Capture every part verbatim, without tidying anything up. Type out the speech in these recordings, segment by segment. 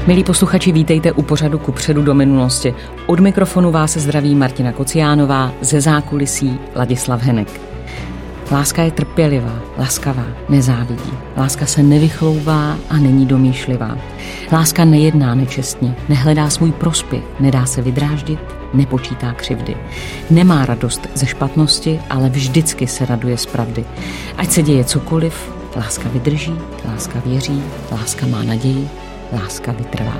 Milí posluchači, vítejte u pořadu Kupředu do minulosti. Od mikrofonu vás zdraví Martina Kociánová, ze zákulisí Ladislav Henek. Láska je trpělivá, laskavá, nezávidí. Láska se nevychloubá a není domýšlivá. Láska nejedná nečestně, nehledá svůj prospěch, nedá se vydráždit, nepočítá křivdy. Nemá radost ze špatnosti, ale vždycky se raduje z pravdy. Ať se děje cokoliv, láska vydrží, láska věří, láska má naději, láska vytrvá.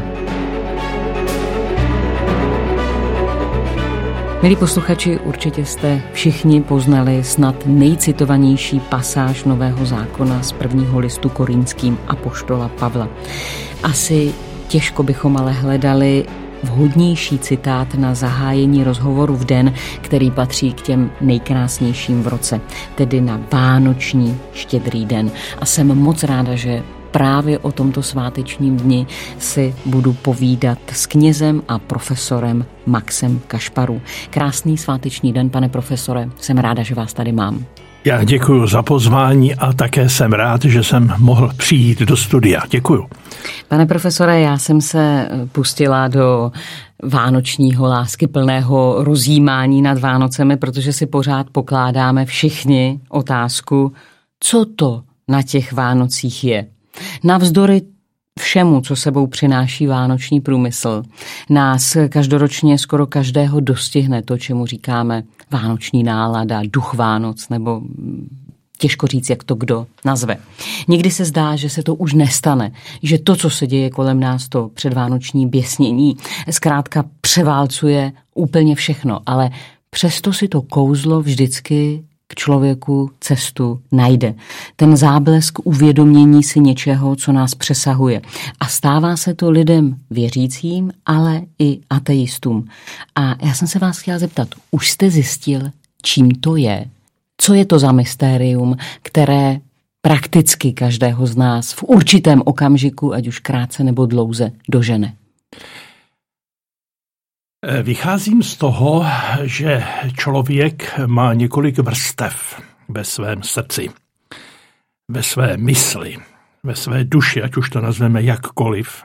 Milí posluchači, určitě jste všichni poznali snad nejcitovanější pasáž Nového zákona z prvního listu Korintským apoštola Pavla. Asi těžko bychom ale hledali vhodnější citát na zahájení rozhovoru v den, který patří k těm nejkrásnějším v roce, tedy na vánoční štědrý den. A jsem moc ráda, že právě o tomto svátečním dni si budu povídat s knězem a profesorem Maxem Kašparů. Krásný sváteční den, pane profesore, jsem ráda, že vás tady mám. Já děkuji za pozvání a také jsem rád, že jsem mohl přijít do studia. Děkuji. Pane profesore, já jsem se pustila do vánočního láskyplného rozjímání nad Vánocemi, protože si pořád pokládáme všichni otázku, co to na těch Vánocích je. Navzdory všemu, co sebou přináší vánoční průmysl, nás každoročně skoro každého dostihne to, čemu říkáme vánoční nálada, duch Vánoc, nebo těžko říct, jak to kdo nazve. Někdy se zdá, že se to už nestane, že to, co se děje kolem nás, to předvánoční běsnění, zkrátka převálcuje úplně všechno, ale přesto si to kouzlo vždycky k člověku cestu najde. Ten záblesk uvědomění si něčeho, co nás přesahuje. A stává se to lidem věřícím, ale i ateistům. A já jsem se vás chtěla zeptat, už jste zjistil, čím to je? Co je to za mystérium, které prakticky každého z nás v určitém okamžiku, ať už krátce nebo dlouze, dožene? Vycházím z toho, že člověk má několik vrstev ve svém srdci, ve své mysli, ve své duši, ať už to nazveme jakkoliv.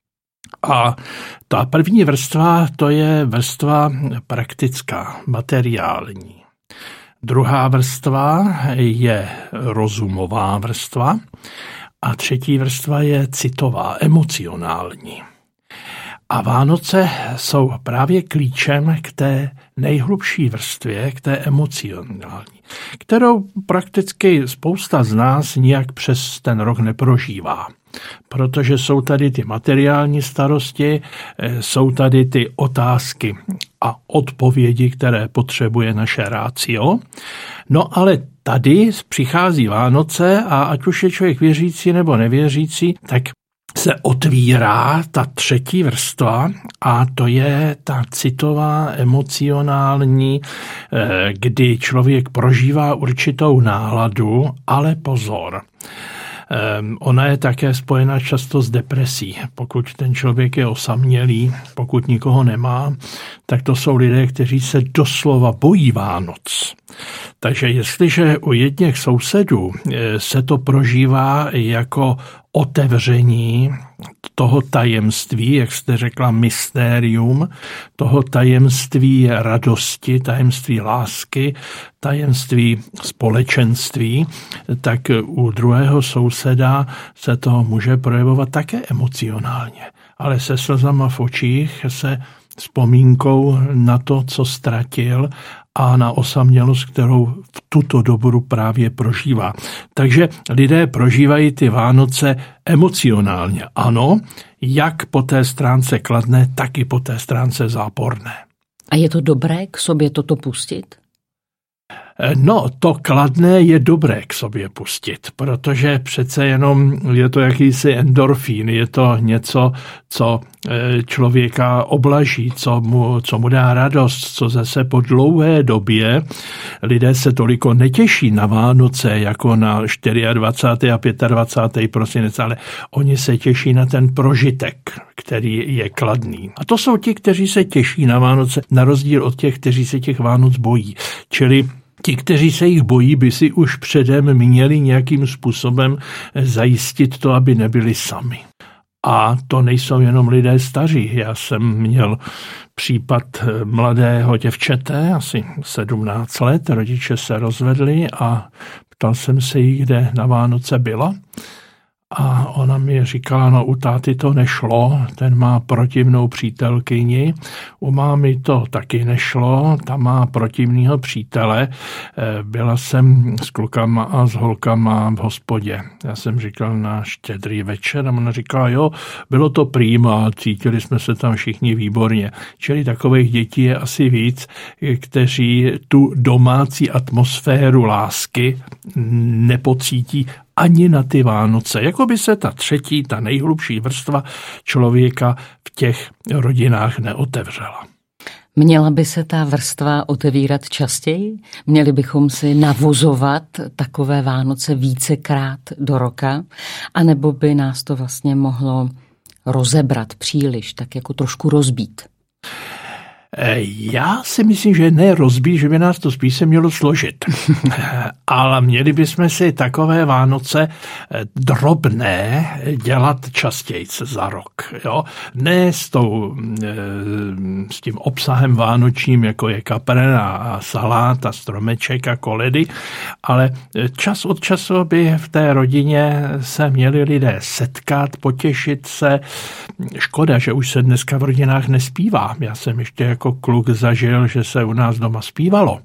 A ta první vrstva, to je vrstva praktická, materiální. Druhá vrstva je rozumová vrstva a třetí vrstva je citová, emocionální. A Vánoce jsou právě klíčem k té nejhlubší vrstvě, k té emocionální, kterou prakticky spousta z nás nijak přes ten rok neprožívá. Protože jsou tady ty materiální starosti, jsou tady ty otázky a odpovědi, které potřebuje naše rácio. No ale tady přichází Vánoce a ať už je člověk věřící nebo nevěřící, tak se otvírá ta třetí vrstva a to je ta citová, emocionální, kdy člověk prožívá určitou náladu, ale pozor. Ona je také spojena často s depresí. Pokud ten člověk je osamělý, pokud nikoho nemá, tak to jsou lidé, kteří se doslova bojí Vánoc. Takže jestliže u jedněch sousedů se to prožívá jako otevření toho tajemství, jak jste řekla, mystérium, toho tajemství radosti, tajemství lásky, tajemství společenství, tak u druhého souseda se to může projevovat také emocionálně, ale se slzama v očích, se vzpomínkou na to, co ztratil a na osamělost, kterou v tuto dobu právě prožívá. Takže lidé prožívají ty Vánoce emocionálně. Ano, jak po té stránce kladné, tak i po té stránce záporné. A je to dobré k sobě toto pustit? No, to kladné je dobré k sobě pustit, protože přece jenom je to jakýsi endorfín, je to něco, co člověka oblaží, co mu, co mu dá radost, co zase po dlouhé době lidé se toliko netěší na Vánoce jako na dvacátého čtvrtého a dvacátého pátého prosince, ale oni se těší na ten prožitek, který je kladný. A to jsou ti, kteří se těší na Vánoce, na rozdíl od těch, kteří se těch Vánoc bojí. Čili ti, kteří se jich bojí, by si už předem měli nějakým způsobem zajistit to, aby nebyli sami. A to nejsou jenom lidé staří. Já jsem měl případ mladého děvčete, asi sedmnáct let, rodiče se rozvedli a ptal jsem se jí, kde na Vánoce byla. A ona mi říkala, no u táty to nešlo, ten má protivnou přítelkyni, u mámy to taky nešlo, ta má protivného přítele, byla jsem s klukama a s holkama v hospodě. Já jsem říkal na štědrý večer a ona říkala, jo, bylo to prýma, cítili jsme se tam všichni výborně. Čili takových dětí je asi víc, kteří tu domácí atmosféru lásky nepocítí ani na ty Vánoce. Jako by se ta třetí, ta nejhlubší vrstva člověka v těch rodinách neotevřela. Měla by se ta vrstva otevírat častěji? Měli bychom si navozovat takové Vánoce vícekrát do roka? A nebo by nás to vlastně mohlo rozebrat příliš, tak jako trošku rozbít? Já si myslím, že ne rozbít, že by nás to spíš se mělo složit. Ale měli bychom si takové Vánoce drobné dělat častěji za rok. Jo? Ne s, tou, s tím obsahem vánočním, jako je kapren a salát a stromeček a koledy, ale čas od času by v té rodině se měli lidé setkat, potěšit se. Škoda, že už se dneska v rodinách nespívá. Já jsem ještě jako kluk zažil, že se u nás doma zpívalo.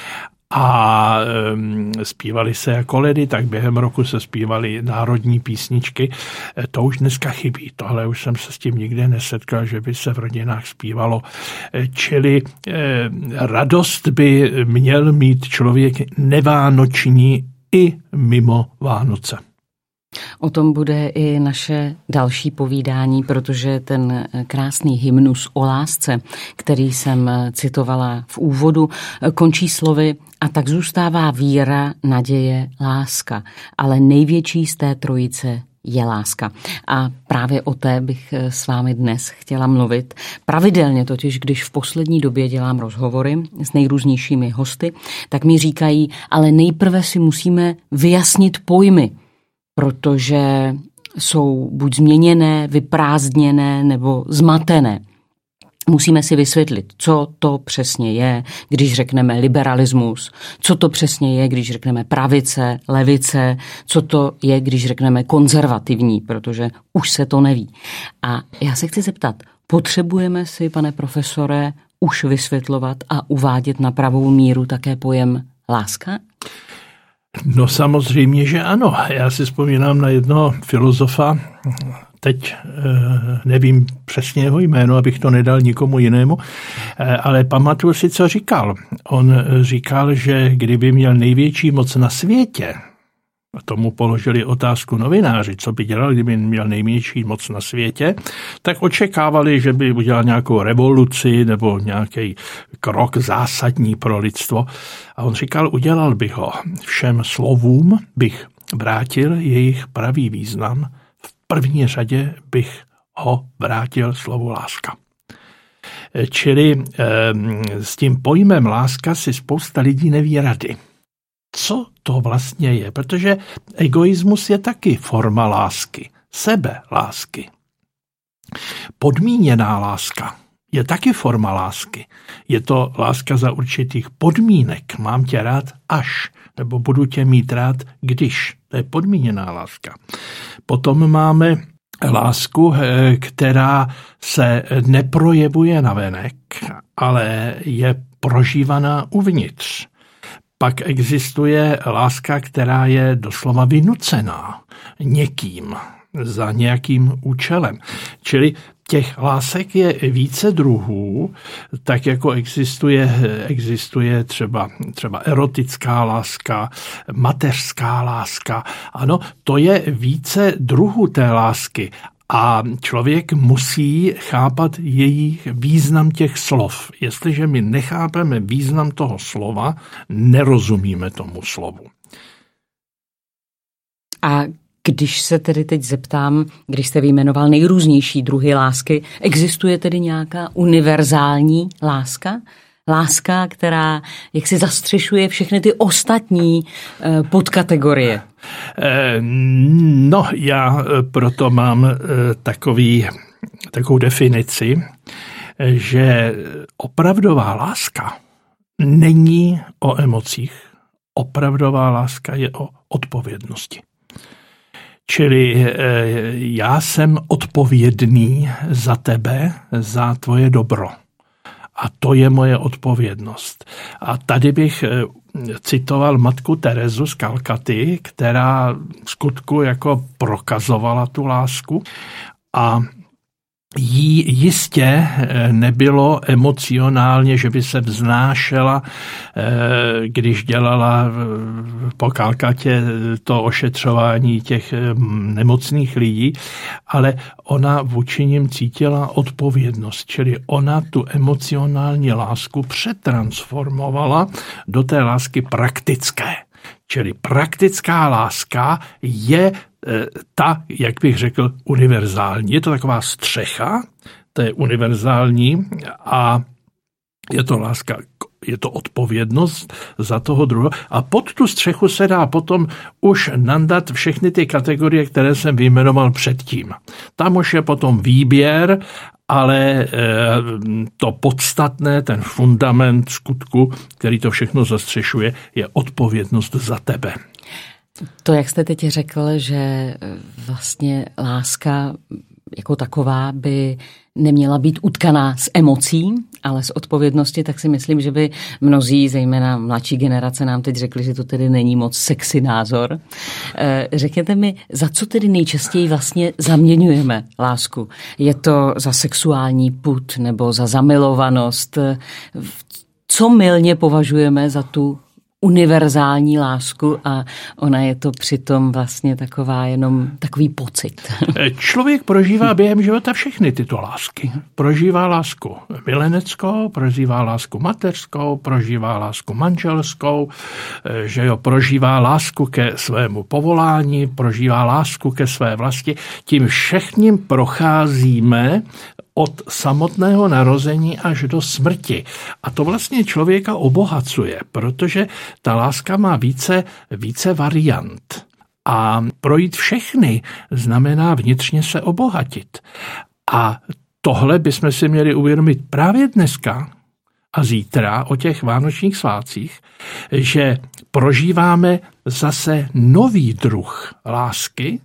A um, zpívali se jako ledy, tak během roku se zpívaly národní písničky. To už dneska chybí. Tohle už jsem se s tím nikdy nesetkal, že by se v rodinách zpívalo. Čili eh, radost by měl mít člověk nevánoční i mimo Vánoce. O tom bude i naše další povídání, protože ten krásný hymnus o lásce, který jsem citovala v úvodu, končí slovy a tak zůstává víra, naděje, láska. Ale největší z té trojice je láska. A právě o té bych s vámi dnes chtěla mluvit. Pravidelně totiž, když v poslední době dělám rozhovory s nejrůznějšími hosty, tak mi říkají, ale nejprve si musíme vyjasnit pojmy, protože jsou buď změněné, vyprázdněné nebo zmatené. Musíme si vysvětlit, co to přesně je, když řekneme liberalismus, co to přesně je, když řekneme pravice, levice, co to je, když řekneme konzervativní, protože už se to neví. A já se chci zeptat, potřebujeme si, pane profesore, už vysvětlovat a uvádět na pravou míru také pojem láska? No samozřejmě, že ano. Já si vzpomínám na jednoho filozofa, teď nevím přesně jeho jméno, abych to nedal nikomu jinému, ale pamatuju si, co říkal. On říkal, že kdyby měl největší moc na světě, a tomu položili otázku novináři, co by dělal, kdyby měl největší moc na světě, tak očekávali, že by udělal nějakou revoluci nebo nějaký krok zásadní pro lidstvo. A on říkal, udělal bych ho. Všem slovům bych vrátil jejich pravý význam. V první řadě bych ho vrátil slovu láska. Čili eh, s tím pojmem láska si spousta lidí neví rady. Co to vlastně je? Protože egoismus je taky forma lásky, sebe lásky. Podmíněná láska je taky forma lásky. Je to láska za určitých podmínek. Mám tě rád až, nebo budu tě mít rád když. To je podmíněná láska. Potom máme lásku, která se neprojevuje navenek, ale je prožívaná uvnitř. Pak existuje láska, která je doslova vynucená někým za nějakým účelem. Čili těch lásek je více druhů, tak jako existuje, existuje třeba, třeba erotická láska, mateřská láska. Ano, to je více druhů té lásky. A člověk musí chápat jejich význam těch slov. Jestliže my nechápeme význam toho slova, nerozumíme tomu slovu. A když se tedy teď zeptám, když jste vyjmenoval nejrůznější druhy lásky, existuje tedy nějaká univerzální láska? Láska, která jaksi zastřešuje všechny ty ostatní podkategorie. No, já proto mám takový, takovou definici, že opravdová láska není o emocích, opravdová láska je o odpovědnosti. Čili já jsem odpovědný za tebe, za tvoje dobro. A to je moje odpovědnost. A tady bych citoval matku Terezu z Kalkaty, která v skutku jako prokazovala tu lásku a jí jistě nebylo emocionálně, že by se vznášela, když dělala po Kalkatě to ošetřování těch nemocných lidí, ale ona vůči nim cítila odpovědnost, čili ona tu emocionální lásku přetransformovala do té lásky praktické. Čili praktická láska je ta, jak bych řekl, univerzální. Je to taková střecha, to je univerzální a je to láska, je to odpovědnost za toho druhého. A pod tu střechu se dá potom už nandat všechny ty kategorie, které jsem vyjmenoval předtím. Tam už je potom výběr, ale to podstatné, ten fundament skutku, který to všechno zastřešuje, je odpovědnost za tebe. To, jak jste teď řekl, že vlastně láska jako taková by neměla být utkaná z emocí, ale z odpovědnosti, tak si myslím, že by mnozí, zejména mladší generace, nám teď řekli, že to tedy není moc sexy názor. Řekněte mi, za co tedy nejčastěji vlastně zaměňujeme lásku? Je to za sexuální pud nebo za zamilovanost? Co mylně považujeme za tu univerzální lásku a ona je to přitom vlastně taková jenom takový pocit. Člověk prožívá během života všechny tyto lásky. Prožívá lásku mileneckou, prožívá lásku mateřskou, prožívá lásku manželskou, že jo, prožívá lásku ke svému povolání, prožívá lásku ke své vlasti. Tím všechním procházíme od samotného narození až do smrti. A to vlastně člověka obohacuje, protože ta láska má více, více variant. A projít všechny znamená vnitřně se obohatit. A tohle bychom si měli uvědomit právě dneska a zítra o těch vánočních svátcích, že prožíváme zase nový druh lásky,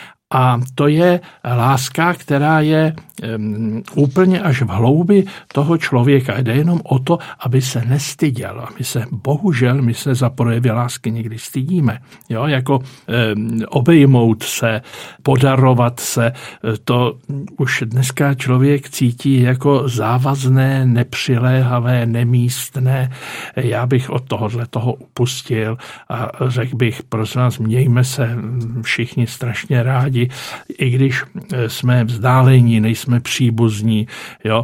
a to je láska, která je um, úplně až v hloubi toho člověka. Jde jenom o to, aby se nestyděl. A my se, bohužel, my se za projevy lásky někdy stydíme. Jo, jako um, obejmout se, podarovat se, to už dneska člověk cítí jako závazné, nepřiléhavé, nemístné. Já bych od tohohle toho upustil a řekl bych, prosím vás, mějme se všichni strašně rádi, i když jsme vzdálení, nejsme příbuzní, jo.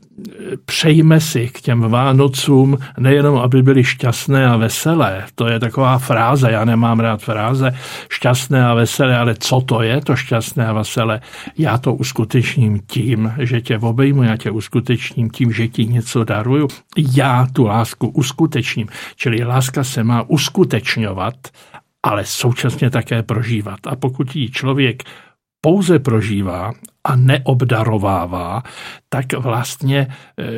Přejme si k těm Vánocům nejenom, aby byly šťastné a veselé, to je taková fráze, já nemám rád fráze, šťastné a veselé, ale co to je to šťastné a veselé? Já to uskutečním tím, že tě obejmu, já tě uskutečním tím, že ti něco daruju, já tu lásku uskutečním, čili láska se má uskutečňovat, ale současně také prožívat. A pokud ji člověk pouze prožívá a neobdarovává, tak vlastně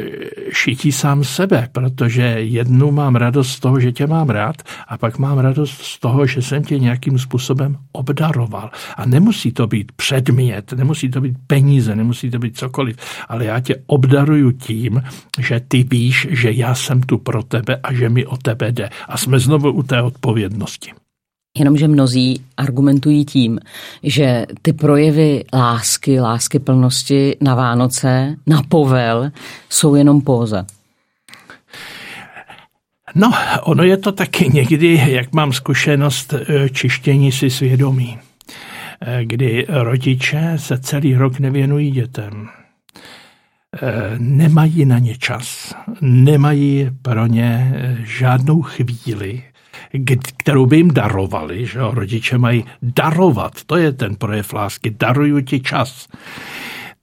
šití sám sebe, protože jednu mám radost z toho, že tě mám rád a pak mám radost z toho, že jsem tě nějakým způsobem obdaroval. A nemusí to být předmět, nemusí to být peníze, nemusí to být cokoliv, ale já tě obdaruju tím, že ty víš, že já jsem tu pro tebe a že mi o tebe jde. A jsme znovu u té odpovědnosti. Jenomže mnozí argumentují tím, že ty projevy lásky, lásky plnosti na Vánoce, na povel, jsou jenom póza. No, ono je to taky někdy, jak mám zkušenost, čištění si svědomí, kdy rodiče se celý rok nevěnují dětem. Nemají na ně čas, nemají pro ně žádnou chvíli, kterou by jim darovali, že rodiče mají darovat, to je ten projev lásky, daruju ti čas.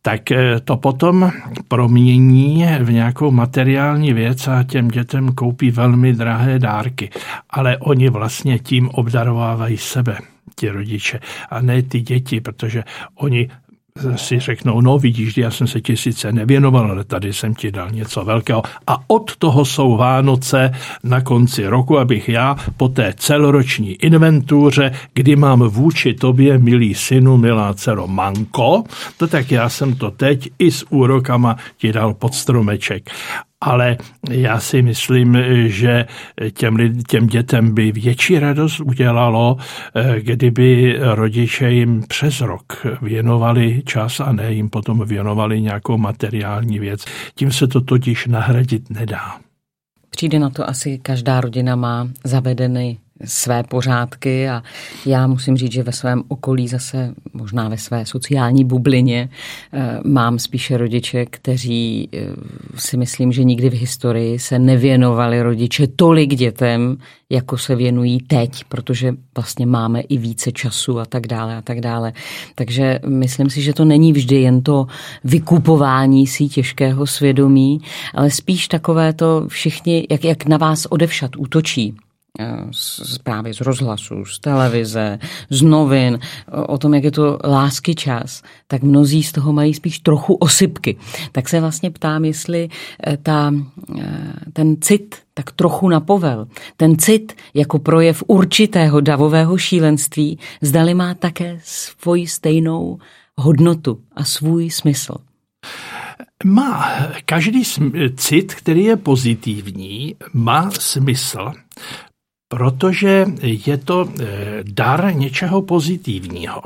tak to potom promění v nějakou materiální věc a těm dětem koupí velmi drahé dárky. Ale oni vlastně tím obdarovávají sebe, ti rodiče, a ne ty děti, protože oni si řeknou, no vidíš, já jsem se ti sice nevěnoval, ale tady jsem ti dal něco velkého. A od toho jsou Vánoce na konci roku, abych já po té celoroční inventuře, kdy mám vůči tobě, milý synu, milá dcero, manko, to tak já jsem to teď i s úrokama ti dal pod stromeček. Ale já si myslím, že těm, těm dětem by větší radost udělalo, kdyby rodiče jim přes rok věnovali čas a ne jim potom věnovali nějakou materiální věc. Tím se to totiž nahradit nedá. Přijde na to asi každá rodina má zavedeny své pořádky a já musím říct, že ve svém okolí zase, možná ve své sociální bublině, mám spíše rodiče, kteří si myslím, že nikdy v historii se nevěnovali rodiče tolik dětem, jako se věnují teď, protože vlastně máme i více času a tak dále a tak dále. Takže myslím si, že to není vždy jen to vykupování si těžkého svědomí, ale spíš takové to všichni, jak, jak na vás odevšad útočí. Právě z rozhlasu, z televize, z novin, o tom, jak je to lásky čas, tak mnozí z toho mají spíš trochu osypky. Tak se vlastně ptám, jestli ta, ten cit tak trochu napovel, ten cit jako projev určitého davového šílenství, zdali má také svoji stejnou hodnotu a svůj smysl. Má. Každý cit, který je pozitivní, má smysl, protože je to dar něčeho pozitivního.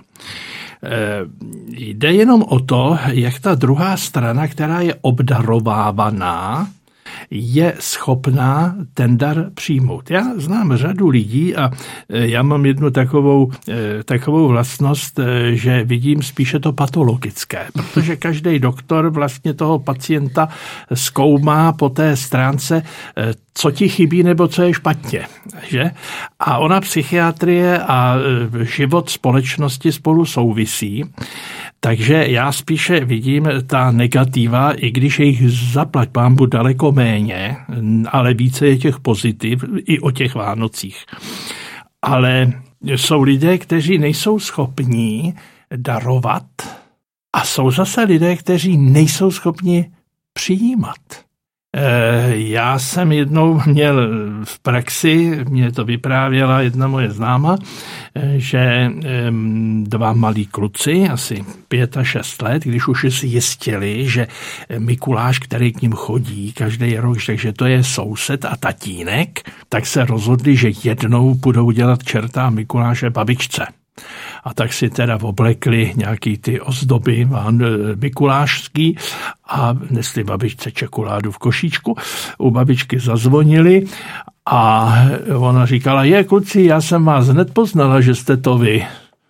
Jde jenom o to, jak ta druhá strana, která je obdarovávaná, je schopná ten dar přijmout. Já znám řadu lidí a já mám jednu takovou, takovou vlastnost, že vidím spíše to patologické, protože každý doktor vlastně toho pacienta zkoumá po té stránce, co ti chybí nebo co je špatně. Že? A ona psychiatrie a život společnosti spolu souvisí. Takže já spíše vidím ta negativa, i když je jich zaplať pánbu daleko méně, ale více je těch pozitiv i o těch Vánocích. Ale jsou lidé, kteří nejsou schopní darovat a jsou zase lidé, kteří nejsou schopni přijímat. Já jsem jednou měl v praxi, mě to vyprávěla jedna moje známa, že dva malí kluci, asi pět a šest let, když už si jistili, že Mikuláš, který k ním chodí každý rok, takže to je soused a tatínek, tak se rozhodli, že jednou budou dělat čerta Mikuláše babičce. A tak si teda oblekli nějaký ty ozdoby mikulášský a nesli babičce čokoládu v košíčku. U babičky zazvonili a ona říkala, je kluci, já jsem vás hned poznala, že jste to vy.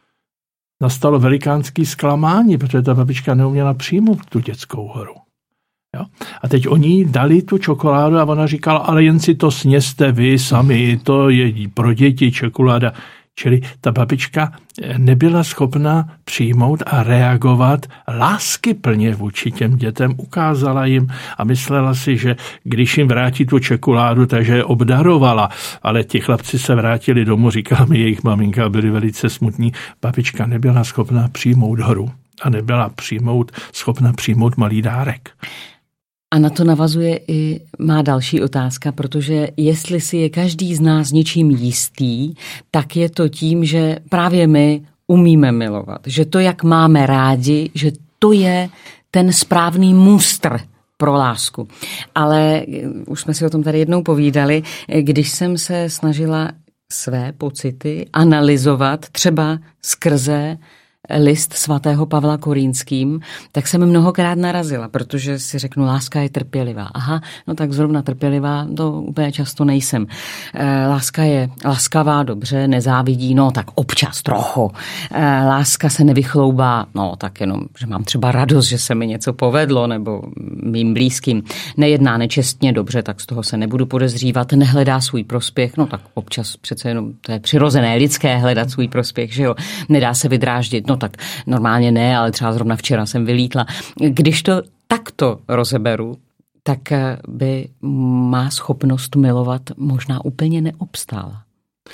Nastalo velikánský zklamání, protože ta babička neuměla přijmout tu dětskou horu. Jo? A teď oni dali tu čokoládu a ona říkala, ale jen si to sněste vy sami, to je pro děti čokoláda. Čili ta babička nebyla schopna přijmout a reagovat láskyplně vůči těm dětem, ukázala jim a myslela si, že když jim vrátí tu čokoládu, takže je obdarovala. Ale ti chlapci se vrátili domů, říkala mi jejich maminka, byli velice smutní. Babička nebyla schopna přijmout horu a nebyla přijmout, schopna přijmout malý dárek. A na to navazuje i má další otázka, protože jestli si je každý z nás něčím jistý, tak je to tím, že právě my umíme milovat. Že to, jak máme rádi, že to je ten správný mustr pro lásku. Ale už jsme si o tom tady jednou povídali, když jsem se snažila své pocity analyzovat třeba skrze list svatého Pavla Korínským, tak jsem mnohokrát narazila, protože si řeknu, láska je trpělivá. Aha, no tak zrovna trpělivá, to úplně často nejsem. E, láska je laskavá, dobře, nezávidí, no tak občas trochu. E, láska se nevychloubá, no tak jenom, že mám třeba radost, že se mi něco povedlo, nebo mým blízkým. Nejedná nečestně, dobře, tak z toho se nebudu podezřívat, nehledá svůj prospěch, no tak občas přece jenom to je přirozené lidské hledat svůj prospěch, že jo, nedá se vydráždit. no tak normálně ne, ale třeba zrovna včera jsem vylítla. Když to takto rozeberu, tak by má schopnost milovat možná úplně neobstála.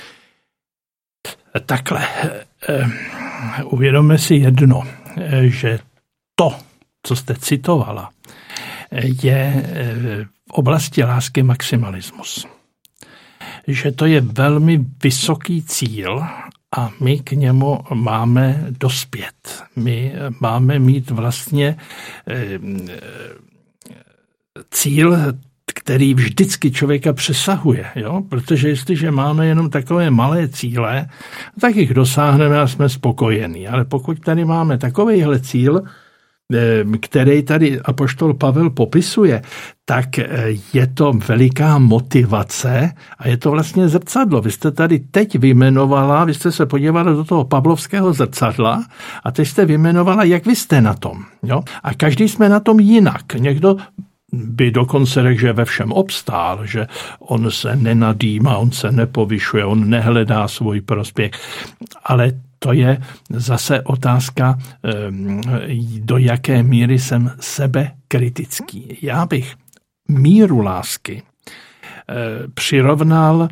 Takhle, uvědomme si jedno, že to, co jste citovala, je v oblasti lásky maximalismus. Že to je velmi vysoký cíl a my k němu máme dospět. My máme mít vlastně cíl, který vždycky člověka přesahuje. Jo? Protože jestliže máme jenom takové malé cíle, tak jich dosáhneme a jsme spokojení. Ale pokud tady máme takovýhle cíl, který tady apoštol Pavel popisuje, tak je to veliká motivace a je to vlastně zrcadlo. Vy jste tady teď vyjmenovala, vy jste se podívala do toho pavlovského zrcadla a teď jste vyjmenovala, jak vy jste na tom. Jo? A každý jsme na tom jinak. Někdo by dokonce řekl, že ve všem obstál, že on se nenadýmá, on se nepovyšuje, on nehledá svůj prospěch. Ale to je zase otázka, do jaké míry jsem sebekritický. Já bych míru lásky přirovnal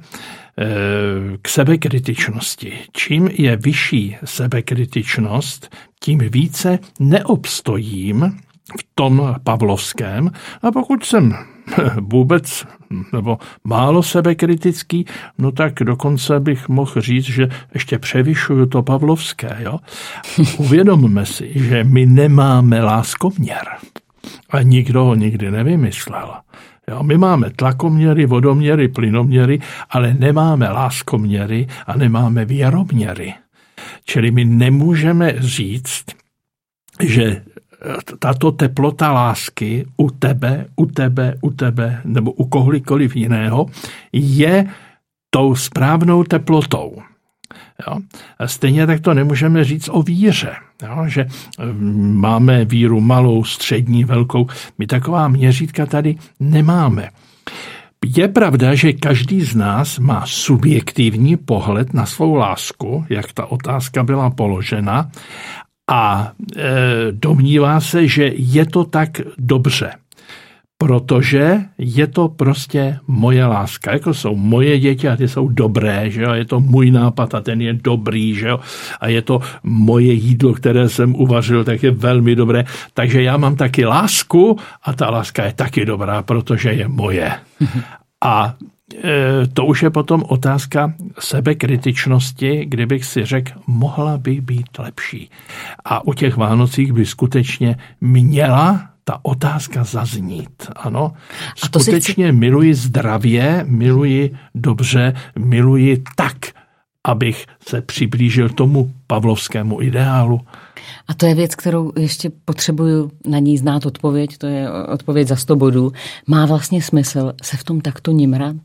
k sebekritičnosti. Čím je vyšší sebekritičnost, tím více neobstojím v tom pavlovském. A pokud jsem vůbec nebo málo sebekritický, no tak dokonce bych mohl říct, že ještě převyšuju to pavlovské. Jo? Uvědomme si, že my nemáme láskoměr. A nikdo ho nikdy nevymyslel. Jo? My máme tlakoměry, vodoměry, plynoměry, ale nemáme láskoměry a nemáme věroměry. Čili my nemůžeme říct, že tato teplota lásky u tebe, u tebe, u tebe nebo u kohokoliv jiného je tou správnou teplotou. Jo? A stejně tak to nemůžeme říct o víře, jo? Že máme víru malou, střední, velkou. My taková měřítka tady nemáme. Je pravda, že každý z nás má subjektivní pohled na svou lásku, jak ta otázka byla položena, a e, domnívá se, že je to tak dobře, protože je to prostě moje láska. Jako jsou moje děti a ty jsou dobré, že jo? Je to můj nápad a ten je dobrý, že jo? A je to moje jídlo, které jsem uvařil, tak je velmi dobré. Takže já mám taky lásku a ta láska je taky dobrá, protože je moje. A to už je potom otázka sebekritičnosti, kdybych si řekl, mohla by být lepší. A u těch Vánocích by skutečně měla ta otázka zaznít. Ano, skutečně chci... miluji zdravě, miluji dobře, miluji tak, abych se přiblížil tomu pavlovskému ideálu. A to je věc, kterou ještě potřebuju na ní znát odpověď, to je odpověď za sto bodů. Má vlastně smysl se v tom takto nimrat?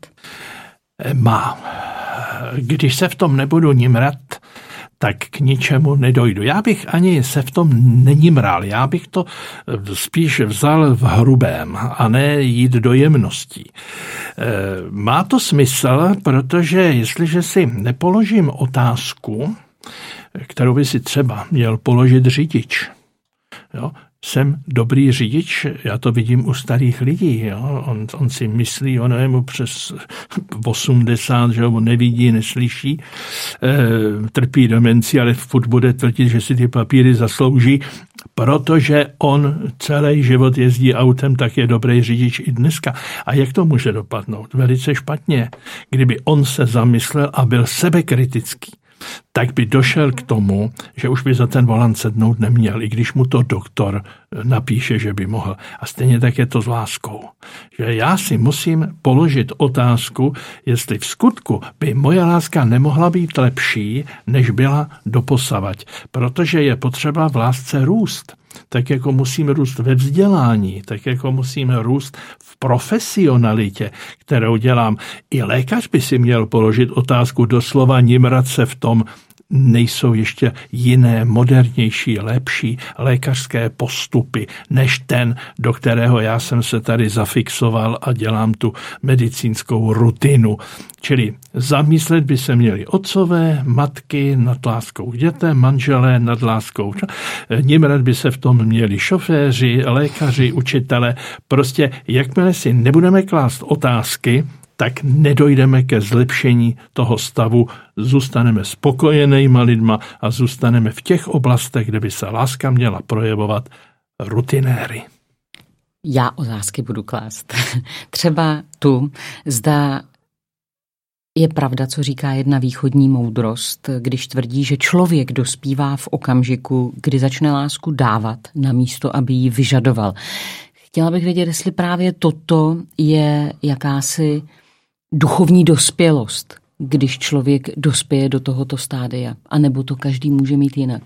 Má. Když se v tom nebudu nimrat, tak k ničemu nedojdu. Já bych ani se v tom nenimral, já bych to spíš vzal v hrubém a ne jít do jemností. Má to smysl, protože jestliže si nepoložím otázku, kterou by si třeba měl položit řidič. Jo? Jsem dobrý řidič, já to vidím u starých lidí. Jo? On, on si myslí, ono je mu přes osmdesát, že on nevidí, neslyší, e, trpí demenci, ale furt bude tvrdit, že si ty papíry zaslouží, protože on celý život jezdí autem, tak je dobrý řidič i dneska. A jak to může dopadnout? Velice špatně. Kdyby on se zamyslel a byl sebekritický, tak by došel k tomu, že už by za ten volant sednout neměl, i když mu to doktor napíše, že by mohl. A stejně tak je to s láskou. Že já si musím položit otázku, jestli v skutku by moje láska nemohla být lepší, než byla doposavať. Protože je potřeba v lásce růst. Tak jako musíme růst ve vzdělání, tak jako musíme růst v profesionalitě, kterou dělám. I lékař by si měl položit otázku doslova nimrat se v tom, nejsou ještě jiné, modernější, lepší lékařské postupy, než ten, do kterého já jsem se tady zafixoval a dělám tu medicínskou rutinu. Čili zamyslet by se měli otcové, matky nad láskou k dětem, manželé nad láskou. Nimrad by se v tom měli šoféři, lékaři, učitele. Prostě jakmile si nebudeme klást otázky, tak nedojdeme ke zlepšení toho stavu, zůstaneme spokojenýma lidma a zůstaneme v těch oblastech, kde by se láska měla projevovat, rutinéry. Já otázky budu klást. Třeba tu, zda je pravda, co říká jedna východní moudrost, když tvrdí, že člověk dospívá v okamžiku, kdy začne lásku dávat, namísto aby ji vyžadoval. Chtěla bych vědět, jestli právě toto je jakási duchovní dospělost, když člověk dospěje do tohoto stádia, anebo to každý může mít jinak?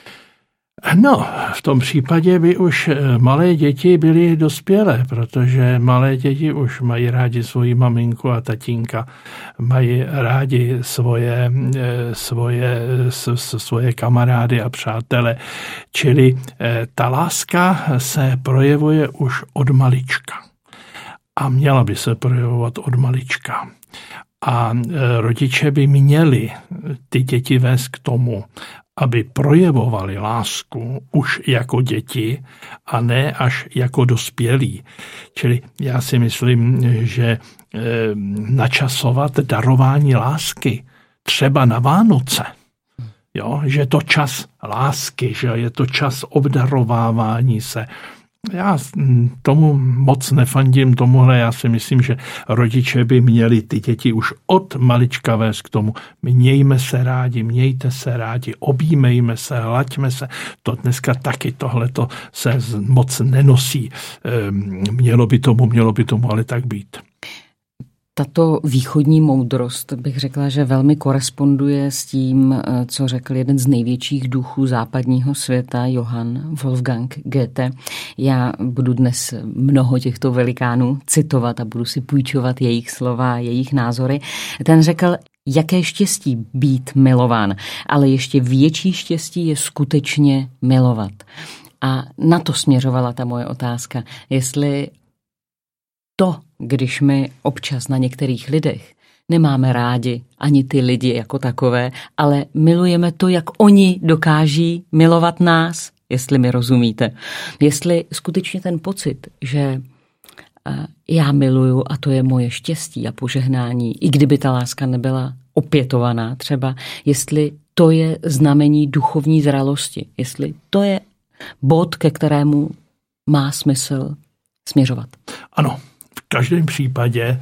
No, v tom případě by už malé děti byly dospělé, protože malé děti už mají rádi svoji maminku a tatínka, mají rádi svoje, svoje, svoje kamarády a přátele. Čili ta láska se projevuje už od malička. A měla by se projevovat od malička. A rodiče by měli ty děti vést k tomu, aby projevovali lásku už jako děti a ne až jako dospělí. Čili já si myslím, že načasovat darování lásky třeba na Vánoce, jo, že je to čas lásky, že je to čas obdarovávání se. Já tomu moc nefandím tomuhle, já si myslím, že rodiče by měli ty děti už od malička vést k tomu. Mějme se rádi, mějte se rádi, objímejme se, hlaďme se. To dneska taky tohleto se moc nenosí. Mělo by tomu, mělo by tomu ale tak být. Tato východní moudrost, bych řekla, že velmi koresponduje s tím, co řekl jeden z největších duchů západního světa, Johann Wolfgang Goethe. Já budu dnes mnoho těchto velikánů citovat a budu si půjčovat jejich slova, jejich názory. Ten řekl, jaké štěstí být milován, ale ještě větší štěstí je skutečně milovat. A na to směřovala ta moje otázka, jestli to, když my občas na některých lidech nemáme rádi ani ty lidi jako takové, ale milujeme to, jak oni dokáží milovat nás, jestli mi rozumíte. Jestli skutečně ten pocit, že já miluju a to je moje štěstí a požehnání, i kdyby ta láska nebyla opětovaná třeba, jestli to je znamení duchovní zralosti, jestli to je bod, ke kterému má smysl směřovat. Ano. V každém případě,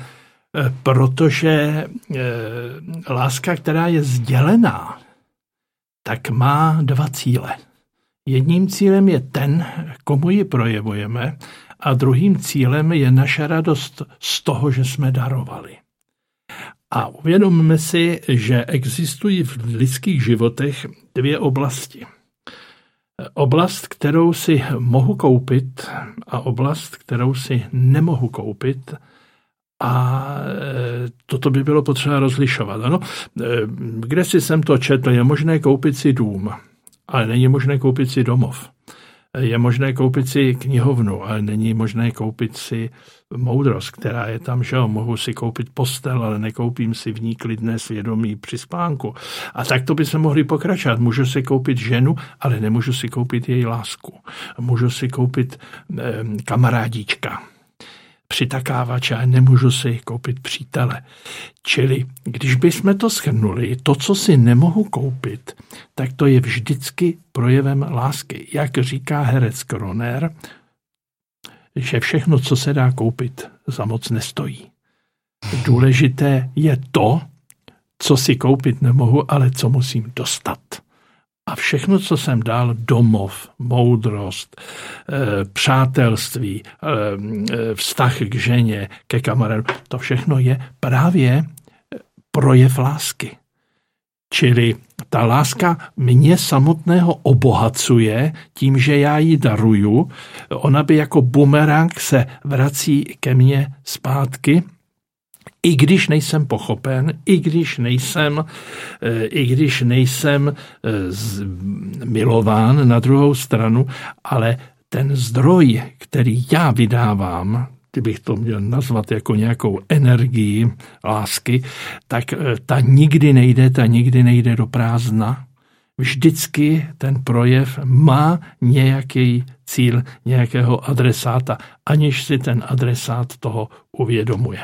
protože láska, která je sdělená, tak má dva cíle. Jedním cílem je ten, komu ji projevujeme, a druhým cílem je naše radost z toho, že jsme darovali. A uvědomme si, že existují v lidských životech dvě oblasti. Oblast, kterou si mohu koupit, a oblast, kterou si nemohu koupit, a toto by bylo potřeba rozlišovat. Ano, kde si jsem to četl, je možné koupit si dům, ale není možné koupit si domov. Je možné koupit si knihovnu, ale není možné koupit si moudrost, která je tam, že jo, mohu si koupit postel, ale nekoupím si v ní klidné svědomí při spánku. A tak to by se mohli pokračovat. Můžu si koupit ženu, ale nemůžu si koupit její lásku. Můžu si koupit eh, kamarádička, přitakávače, ale nemůžu si koupit přítele. Čili, když bychom to shrnuli, to, co si nemohu koupit, tak to je vždycky projevem lásky. Jak říká herec Kroner, že všechno, co se dá koupit, za moc nestojí. Důležité je to, co si koupit nemohu, ale co musím dostat. A všechno, co jsem dal, domov, moudrost, přátelství, vztah k ženě, ke kamarádu, to všechno je právě projev lásky. Čili ta láska mě samotného obohacuje tím, že já ji daruju. Ona by jako bumerang se vrací ke mně zpátky. I když nejsem pochopen, i když nejsem, i když nejsem milován na druhou stranu, ale ten zdroj, který já vydávám, kdybych to měl nazvat jako nějakou energii lásky, tak ta nikdy nejde, ta nikdy nejde do prázdna. Vždycky ten projev má nějaký cíl, nějakého adresáta, aniž si ten adresát toho uvědomuje.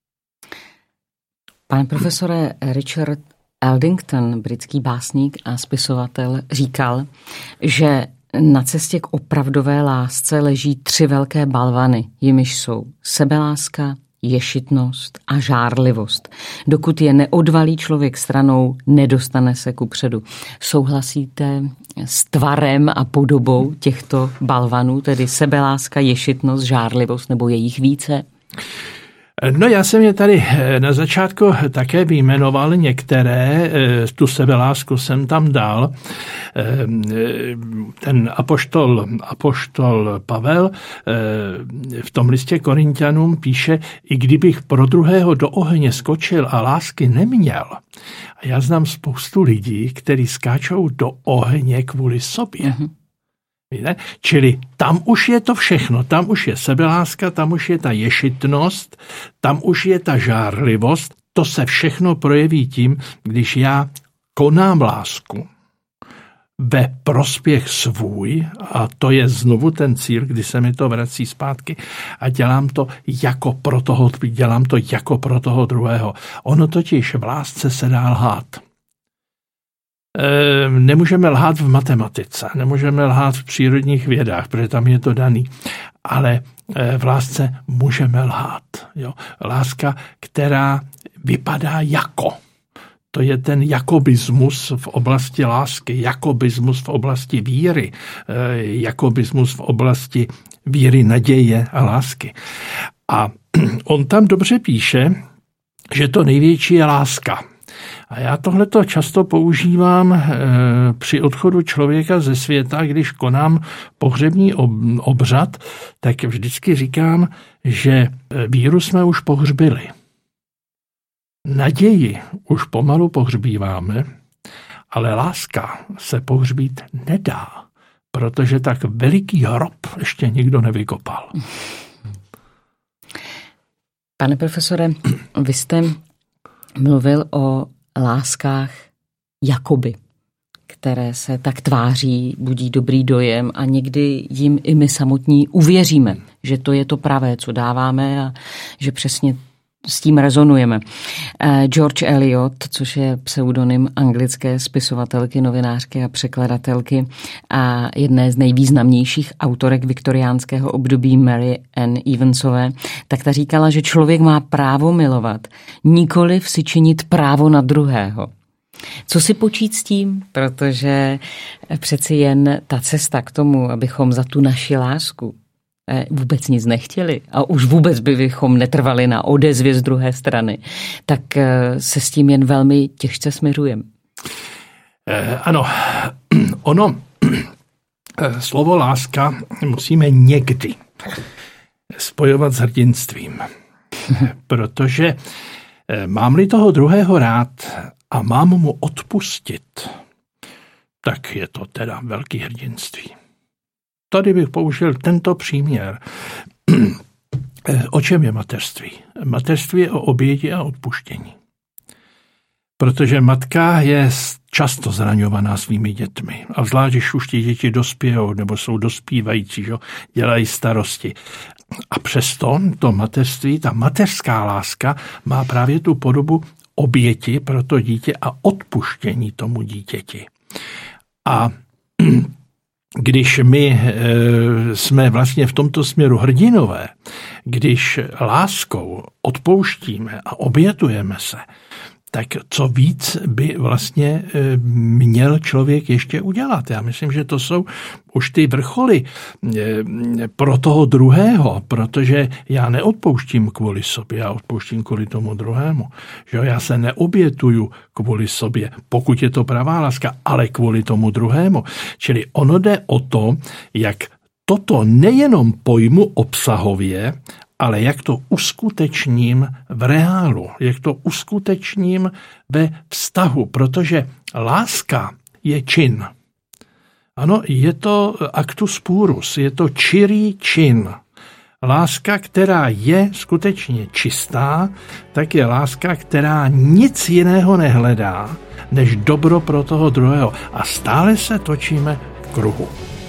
Pane profesore, Richard Eldington, britský básník a spisovatel, říkal, že na cestě k opravdové lásce leží tři velké balvany, jimiž jsou sebeláska, ješitnost a žárlivost. Dokud je neodvalí člověk stranou, nedostane se kupředu. Souhlasíte s tvarem a podobou těchto balvanů, tedy sebeláska, ješitnost, žárlivost, nebo je jich více? No já jsem je tady na začátku také vyjmenoval některé, tu sebelásku jsem tam dal. Ten apoštol, apoštol Pavel v tom listě Korinťanům píše, i kdybych pro druhého do ohně skočil a lásky neměl. A já znám spoustu lidí, kteří skáčou do ohně kvůli sobě. Mm-hmm. Čili tam už je to všechno, tam už je sebeláska, tam už je ta ješitnost, tam už je ta žárlivost. To se všechno projeví tím, když já konám lásku ve prospěch svůj, a to je znovu ten cíl, kdy se mi to vrací zpátky, a dělám to jako pro toho, dělám to jako pro toho druhého. Ono totiž v lásce se dá lhát. Nemůžeme lhát v matematice, nemůžeme lhát v přírodních vědách, protože tam je to daný, ale v lásce můžeme lhát. Jo? Láska, která vypadá jako. To je ten jakobismus v oblasti lásky, jakobismus v oblasti víry, jakobismus v oblasti víry, naděje a lásky. A on tam dobře píše, že to největší je láska. A já tohleto často používám e, při odchodu člověka ze světa, když konám pohřební ob, obřad, tak vždycky říkám, že víru jsme už pohřbili. Naději už pomalu pohřbíváme, ale láska se pohřbít nedá, protože tak veliký hrob ještě nikdo nevykopal. Pane profesore, vy jste mluvil o láskách jakoby, které se tak tváří, budí dobrý dojem a někdy jim i my samotní uvěříme, že to je to pravé, co dáváme a že přesně s tím rezonujeme. George Eliot, což je pseudonym anglické spisovatelky, novinářky a překladatelky a jedné z nejvýznamnějších autorek viktoriánského období Mary Ann Evansové, tak ta říkala, že člověk má právo milovat, nikoliv si činit právo na druhého. Co si počít s tím? Protože přeci jen ta cesta k tomu, abychom za tu naši lásku vůbec nic nechtěli a už vůbec bychom netrvali na odezvě z druhé strany, tak se s tím jen velmi těžce směřujeme. Eh, ano, ono, slovo láska musíme někdy spojovat s hrdinstvím, protože mám-li toho druhého rád a mám mu odpustit, tak je to teda velký hrdinství. Tady bych použil tento příměr. O čem je mateřství? Mateřství je o oběti a odpuštění. Protože matka je často zraňovaná svými dětmi. A zvlášť, když už ti děti dospějou nebo jsou dospívající, že? Dělají starosti. A přesto to mateřství, ta mateřská láska má právě tu podobu oběti pro to dítě a odpuštění tomu dítěti. A když my e, jsme vlastně v tomto směru hrdinové, když láskou odpouštíme a obětujeme se, tak co víc by vlastně e, měl člověk ještě udělat? Já myslím, že to jsou už ty vrcholy e, pro toho druhého, protože já neodpouštím kvůli sobě, já odpouštím kvůli tomu druhému. Že já se neobětuju kvůli sobě, pokud je to pravá láska, ale kvůli tomu druhému. Čili ono jde o to, jak toto nejenom pojmu obsahově, ale jak to uskutečním v reálu, jak to uskutečním ve vztahu, protože láska je čin. Ano, je to actus purus, je to čirý čin. Láska, která je skutečně čistá, tak je láska, která nic jiného nehledá, než dobro pro toho druhého. A stále se točíme v kruhu.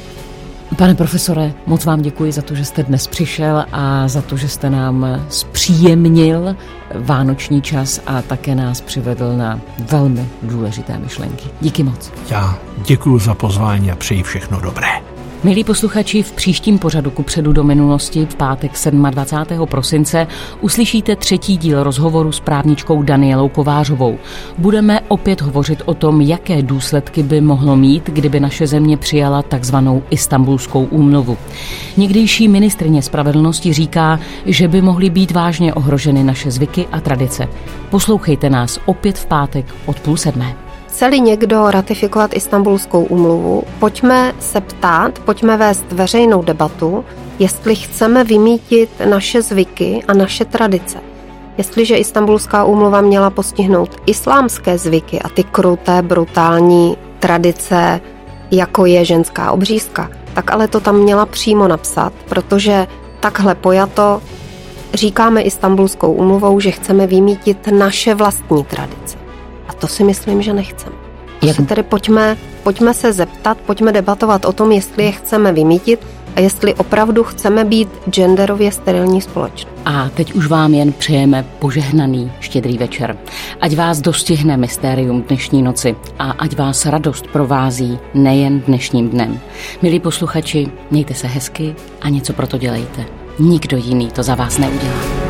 Pane profesore, moc vám děkuji za to, že jste dnes přišel a za to, že jste nám zpříjemnil vánoční čas a také nás přivedl na velmi důležité myšlenky. Díky moc. Já děkuji za pozvání a přeji všechno dobré. Milí posluchači, v příštím pořadu Kupředu do minulosti v pátek dvacátého sedmého prosince uslyšíte třetí díl rozhovoru s právničkou Danielou Kovářovou. Budeme opět hovořit o tom, jaké důsledky by mohlo mít, kdyby naše země přijala takzvanou Istanbulskou úmluvu. Někdejší ministryně spravedlnosti říká, že by mohly být vážně ohroženy naše zvyky a tradice. Poslouchejte nás opět v pátek od půl sedmé. Chce-li někdo ratifikovat Istanbulskou úmluvu, pojďme se ptát, pojďme vést veřejnou debatu, jestli chceme vymýtit naše zvyky a naše tradice. Jestliže Istanbulská úmluva měla postihnout islámské zvyky a ty kruté, brutální tradice, jako je ženská obřízka, tak ale to tam měla přímo napsat, protože takhle pojato říkáme Istanbulskou úmluvou, že chceme vymýtit naše vlastní tradice. A to si myslím, že nechceme. Jak... Tedy pojďme, pojďme se zeptat, pojďme debatovat o tom, jestli je chceme vymýtit a jestli opravdu chceme být genderově sterilní společnost. A teď už vám jen přejeme požehnaný štědrý večer. Ať vás dostihne mystérium dnešní noci a ať vás radost provází nejen dnešním dnem. Milí posluchači, mějte se hezky a něco pro to dělejte. Nikdo jiný to za vás neudělá.